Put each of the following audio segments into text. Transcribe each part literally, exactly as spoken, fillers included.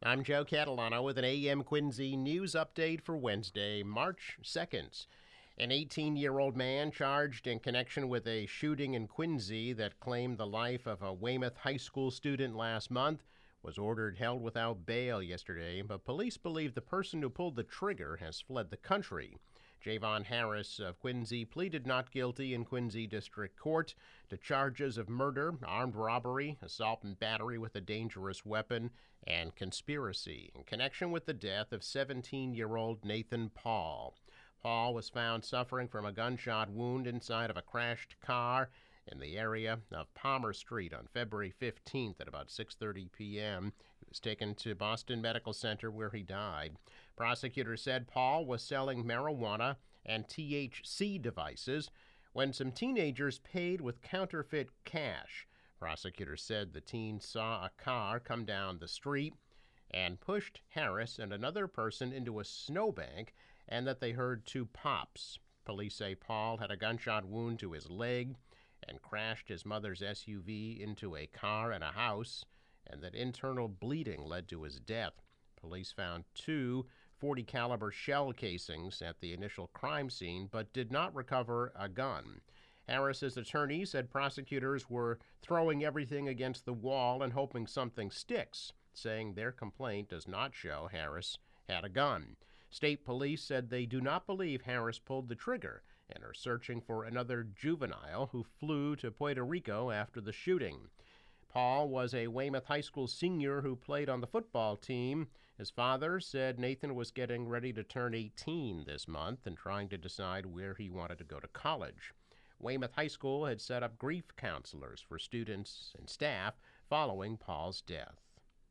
I'm Joe Catalano with an A M Quincy news update for Wednesday, March second. An eighteen-year-old man charged in connection with a shooting in Quincy that claimed the life of a Weymouth High School student last month was ordered held without bail yesterday, but police believe the person who pulled the trigger has fled the country. Javon Harris of Quincy pleaded not guilty in Quincy District Court to charges of murder, armed robbery, assault and battery with a dangerous weapon, and conspiracy in connection with the death of seventeen-year-old Nathan Paul. Paul was found suffering from a gunshot wound inside of a crashed car in the area of Palmer Street on February fifteenth at about six thirty p.m. He was taken to Boston Medical Center where he died. Prosecutors said Paul was selling marijuana and T H C devices when some teenagers paid with counterfeit cash. Prosecutors said the teen saw a car come down the street and pushed Harris and another person into a snowbank, and that they heard two pops. Police say Paul had a gunshot wound to his leg and crashed his mother's S U V into a car and a house, and that internal bleeding led to his death. Police found two forty caliber shell casings at the initial crime scene, but did not recover a gun. Harris's attorney said prosecutors were throwing everything against the wall and hoping something sticks, saying their complaint does not show Harris had a gun. State police said they do not believe Harris pulled the trigger and are searching for another juvenile who flew to Puerto Rico after the shooting. Paul was a Weymouth High School senior who played on the football team. His father said Nathan was getting ready to turn eighteen this month and trying to decide where he wanted to go to college. Weymouth High School had set up grief counselors for students and staff following Paul's death.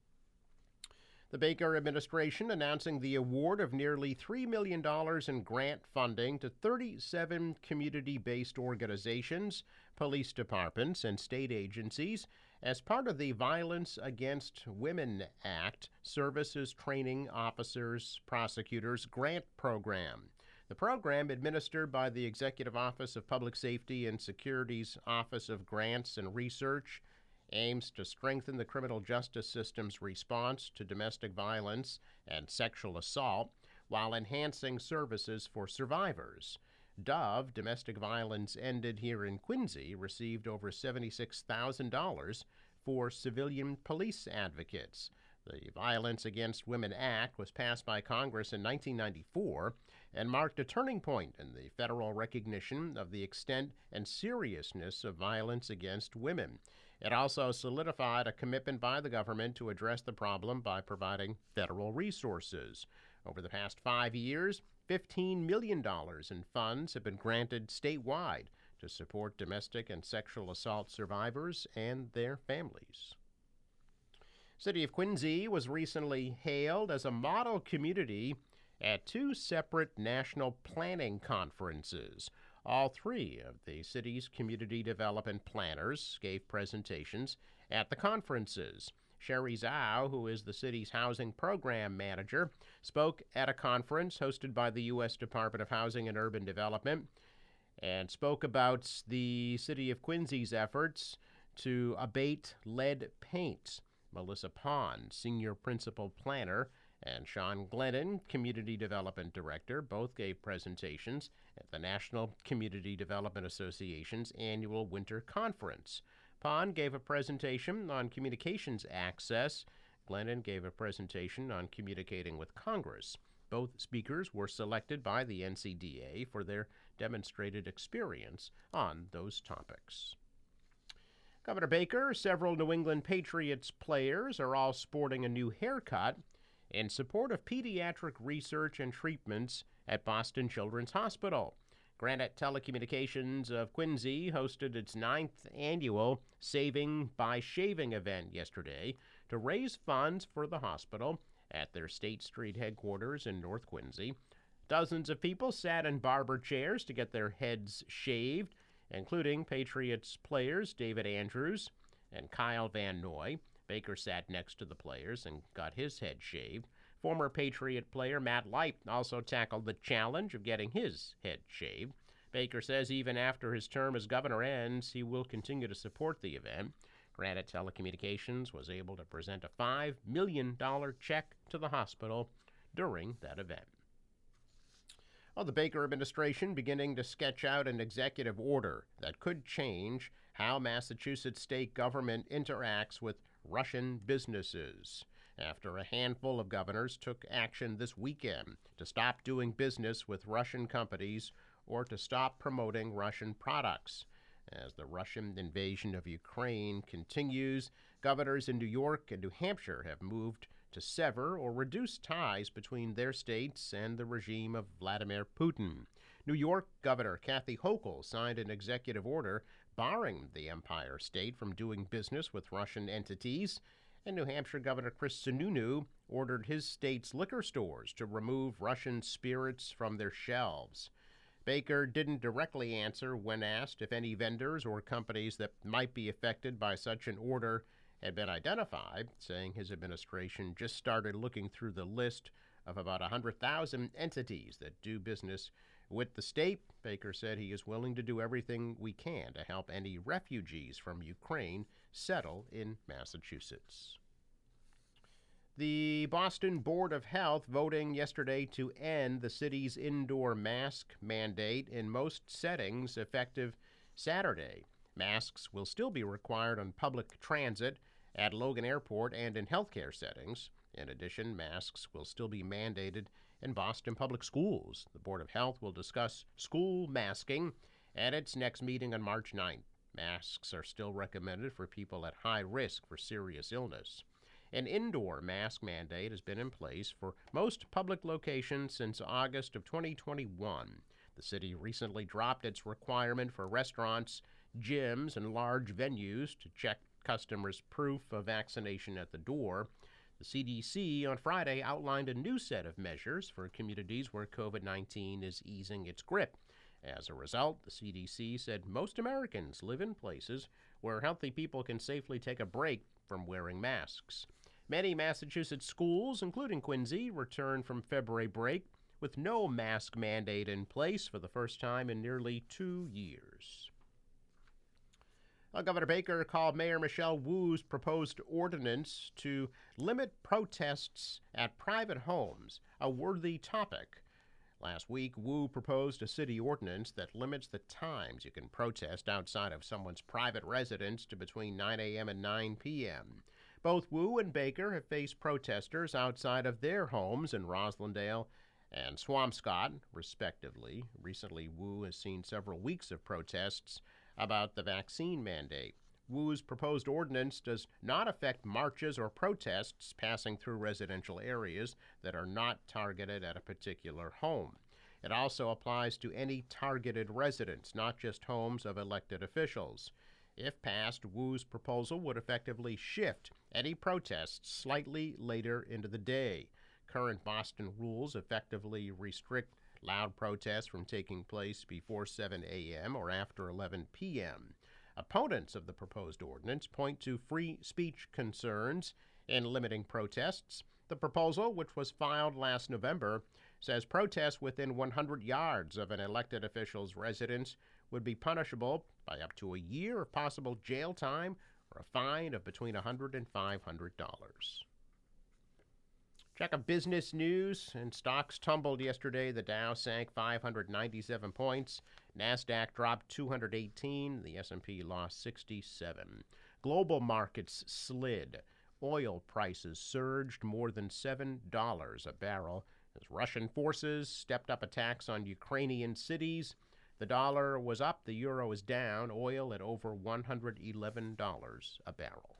The Baker administration announcing the award of nearly three million dollars in grant funding to thirty-seven community-based organizations, police departments, and state agencies as part of the Violence Against Women Act Services Training Officers Prosecutors Grant Program. The program, administered by the Executive Office of Public Safety and Security's Office of Grants and Research, aims to strengthen the criminal justice system's response to domestic violence and sexual assault while enhancing services for survivors. Dove, Domestic Violence Ended Here in Quincy, received over seventy-six thousand dollars for civilian police advocates. The Violence Against Women Act was passed by Congress in nineteen ninety-four and marked a turning point in the federal recognition of the extent and seriousness of violence against women. It also solidified a commitment by the government to address the problem by providing federal resources. Over the past five years, fifteen million dollars in funds have been granted statewide to support domestic and sexual assault survivors and their families. City of Quincy was recently hailed as a model community at two separate national planning conferences. All three of the city's community development planners gave presentations at the conferences. Sherry Zhao, who is the city's housing program manager, spoke at a conference hosted by the U S Department of Housing and Urban Development and spoke about the City of Quincy's efforts to abate lead paint. Melissa Pond, Senior Principal Planner, and Sean Glennon, Community Development Director, both gave presentations at the National Community Development Association's annual Winter Conference. Pond gave a presentation on communications access. Glennon gave a presentation on communicating with Congress. Both speakers were selected by the N C D A for their demonstrated experience on those topics. Governor Baker, several New England Patriots players are all sporting a new haircut in support of pediatric research and treatments at Boston Children's Hospital. Granite Telecommunications of Quincy hosted its ninth annual Saving by Shaving event yesterday to raise funds for the hospital at their State Street headquarters in North Quincy. Dozens of people sat in barber chairs to get their heads shaved, including Patriots players David Andrews and Kyle Van Noy. Baker sat next to the players and got his head shaved. Former Patriot player Matt Light also tackled the challenge of getting his head shaved. Baker says even after his term as governor ends, he will continue to support the event. Granite Telecommunications was able to present a five million dollars check to the hospital during that event. Well, the Baker administration beginning to sketch out an executive order that could change how Massachusetts state government interacts with Russian businesses, after a handful of governors took action this weekend to stop doing business with Russian companies or to stop promoting Russian products. As the Russian invasion of Ukraine continues, governors in New York and New Hampshire have moved to sever or reduce ties between their states and the regime of Vladimir Putin. New York Governor Kathy Hochul signed an executive order barring the Empire State from doing business with Russian entities, and New Hampshire Governor Chris Sununu ordered his state's liquor stores to remove Russian spirits from their shelves. Baker didn't directly answer when asked if any vendors or companies that might be affected by such an order had been identified, saying his administration just started looking through the list of about one hundred thousand entities that do business with the state. Baker said he is willing to do everything we can to help any refugees from Ukraine settle in Massachusetts. The Boston Board of Health voting yesterday to end the city's indoor mask mandate in most settings effective Saturday. Masks will still be required on public transit, at Logan Airport, and in healthcare settings. In addition, masks will still be mandated in Boston public schools. The Board of Health will discuss school masking at its next meeting on March ninth. Masks are still recommended for people at high risk for serious illness. An indoor mask mandate has been in place for most public locations since August of twenty twenty-one. The city recently dropped its requirement for restaurants, gyms, and large venues to check customers' proof of vaccination at the door. The C D C on Friday outlined a new set of measures for communities where COVID nineteen is easing its grip. As a result, the C D C said most Americans live in places where healthy people can safely take a break from wearing masks. Many Massachusetts schools, including Quincy, returned from February break with no mask mandate in place for the first time in nearly two years. Well, Governor Baker called Mayor Michelle Wu's proposed ordinance to limit protests at private homes a worthy topic. Last week, Wu proposed a city ordinance that limits the times you can protest outside of someone's private residence to between nine a.m. and nine p.m. Both Wu and Baker have faced protesters outside of their homes in Roslindale and Swampscott, respectively. Recently, Wu has seen several weeks of protests about the vaccine mandate. Wu's proposed ordinance does not affect marches or protests passing through residential areas that are not targeted at a particular home. It also applies to any targeted residents, not just homes of elected officials. If passed, Wu's proposal would effectively shift any protests slightly later into the day. Current Boston rules effectively restrict loud protests from taking place before seven a.m. or after eleven p.m. Opponents of the proposed ordinance point to free speech concerns in limiting protests. The proposal, which was filed last November, says protests within one hundred yards of an elected official's residence would be punishable by up to a year of possible jail time or a fine of between one hundred dollars and five hundred dollars. Check of business news, and stocks tumbled yesterday. The Dow sank five hundred ninety-seven points. NASDAQ dropped two hundred eighteen. The S and P lost sixty-seven. Global markets slid. Oil prices surged more than seven dollars a barrel as Russian forces stepped up attacks on Ukrainian cities. The dollar was up, the euro was down, oil at over one hundred eleven dollars a barrel.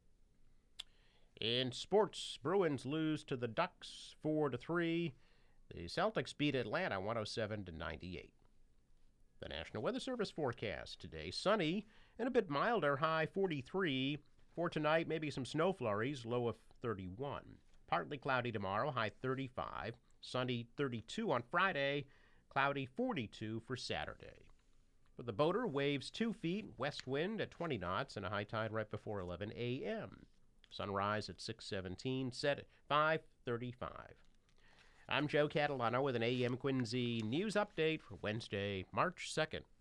In sports, Bruins lose to the Ducks four to three. The Celtics beat Atlanta one oh seven to ninety-eight. The National Weather Service forecast today, sunny and a bit milder, high forty-three. For tonight, maybe some snow flurries, low of thirty-one. Partly cloudy tomorrow, high thirty-five. Sunny thirty-two on Friday, cloudy forty-two for Saturday. For the boater, waves two feet, west wind at twenty knots, and a high tide right before eleven a.m. Sunrise at six seventeen, set at five thirty-five. I'm Joe Catalano with an A M Quincy news update for Wednesday, March second.